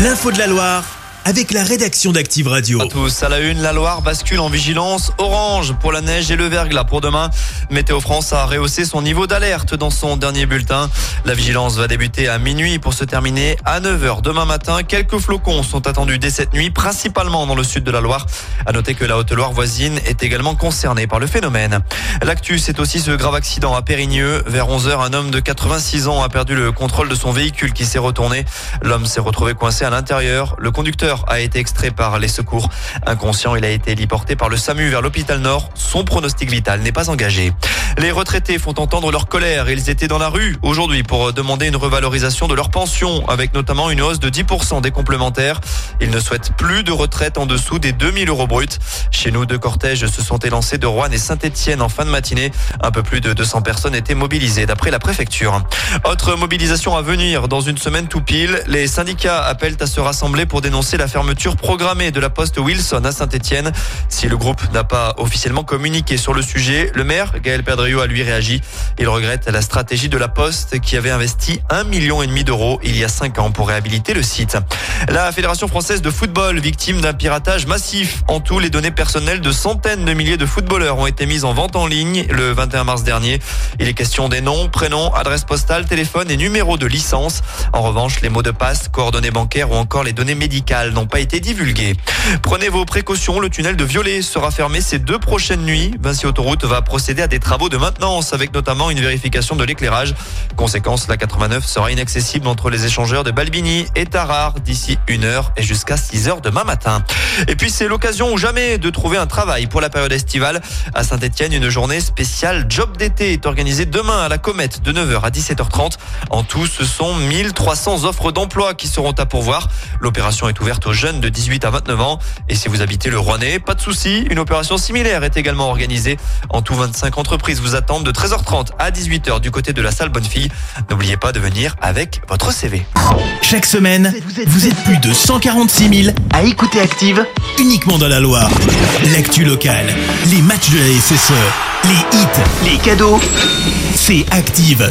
L'info de la Loire avec la rédaction d'Active Radio. À tous, à la une, la Loire bascule en vigilance orange pour la neige et le verglas pour demain. Météo France a rehaussé son niveau d'alerte dans son dernier bulletin. La vigilance va débuter à minuit pour se terminer à 9h demain matin. Quelques flocons sont attendus dès cette nuit, principalement dans le sud de la Loire. À noter que la Haute-Loire voisine est également concernée par le phénomène. L'actu, c'est aussi ce grave accident à Périgneux. Vers 11h, un homme de 86 ans a perdu le contrôle de son véhicule qui s'est retourné. L'homme s'est retrouvé coincé à l'intérieur. Le conducteur a été extrait par les secours. Inconscient, il a été héliporté par le SAMU vers l'hôpital Nord. Son pronostic vital n'est pas engagé. Les retraités font entendre leur colère. Ils étaient dans la rue aujourd'hui pour demander une revalorisation de leur pension, avec notamment une hausse de 10% des complémentaires. Ils ne souhaitent plus de retraite en dessous des 2000 € bruts. Chez nous, 2 cortèges se sont élancés de Roanne et Saint-Etienne en fin de matinée. Un peu plus de 200 personnes étaient mobilisées d'après la préfecture. Autre mobilisation à venir dans une semaine tout pile. Les syndicats appellent à se rassembler pour dénoncer la fermeture programmée de la poste Wilson à Saint-Etienne. Si le groupe n'a pas officiellement communiqué sur le sujet, le maire Gaël Perdriau a lui réagi. Il regrette la stratégie de la poste qui avait investi 1,5 million d'euros il y a 5 ans pour réhabiliter le site. La Fédération française de football, victime d'un piratage massif. En tout, les données personnelles de centaines de milliers de footballeurs ont été mises en vente en ligne le 21 mars dernier. Il est question des noms, prénoms, adresses postales, téléphones et numéros de licence. En revanche, les mots de passe, coordonnées bancaires ou encore les données médicales n'ont pas été divulguées. Prenez vos précautions, le tunnel de Violet sera fermé ces 2 prochaines nuits. Vinci Autoroute va procéder à des travaux de maintenance avec notamment une vérification de l'éclairage. Conséquence, la 89 sera inaccessible entre les échangeurs de Balbini et Tarare d'ici 1h et jusqu'à 6h demain matin. Et puis c'est l'occasion ou jamais de trouver un travail pour la période estivale. À Saint-Etienne, une journée spéciale job d'été est organisée demain à la Comète de 9h à 17h30. En tout, ce sont 1300 offres d'emploi qui seront à pourvoir. L'opération est ouverte aux jeunes de 18 à 29 ans. Et si vous habitez le Rouennais, pas de souci, une opération similaire est également organisée. En tout, 25 entreprises vous attendent de 13h30 à 18h du côté de la salle Bonnefille. N'oubliez pas de venir avec votre CV. Chaque semaine, vous êtes plus de 146 000 à écouter Active uniquement dans la Loire. L'actu locale, les matchs de la SSE, les hits, les cadeaux, c'est Active.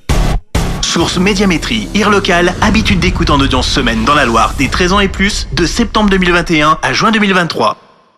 Source Médiamétrie, IR local, habitude d'écoute en audience semaine dans la Loire des 13 ans et plus, de septembre 2021 à juin 2023.